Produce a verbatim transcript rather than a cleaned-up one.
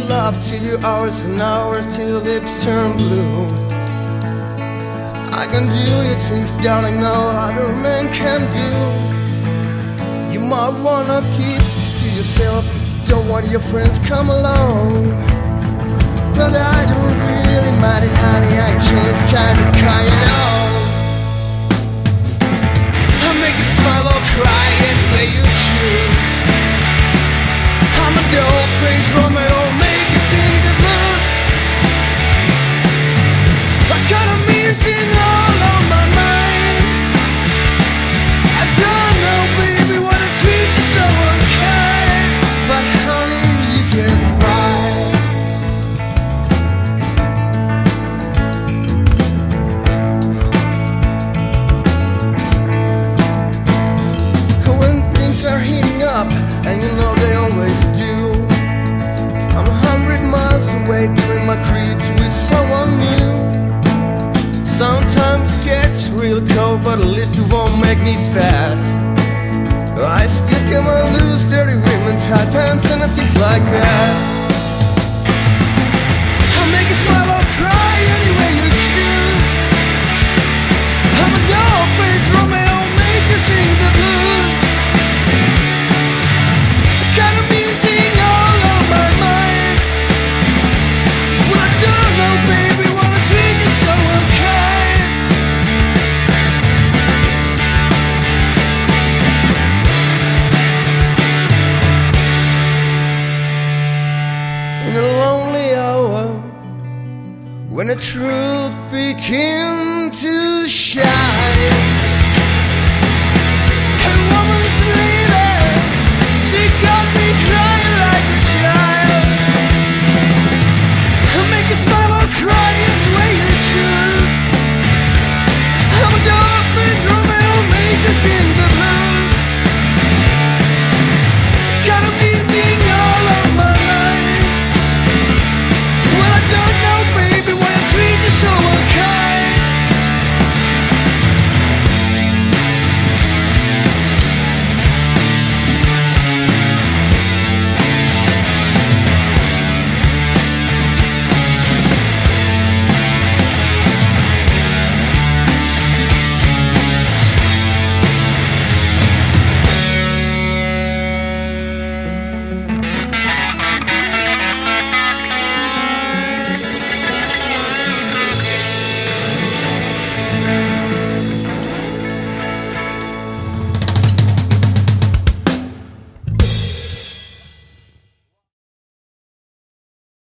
love to you hours and hours till your lips turn blue. I can do you things, darling, no other man can do. You might wanna keep this to yourself if you don't want your friends come along. But I don't really mind it, honey, I just kinda cry it all. I make you smile or cry any way you choose. I'm a dope-faced Romeo, make you sing the blues. I got a mean thing all on my mind. I don't know, baby, what to treat you so unkind. But honey, you get right. When things are heating up, and you know they always do, I'm a hundred miles away doing my creeps with someone new. Sometimes it gets real cold, but at least it won't make me fat. I still get my loose, dirty women, tight pants and things like that. I'll make you smile or cry any way you choose. I'm a dope-faced Romeo, make you sing the blues. Got a mean thing all on my mind. Well, I don't know, baby, wanna treat you so unkind. In a lonely hour, when the truth begins to shine, and woman's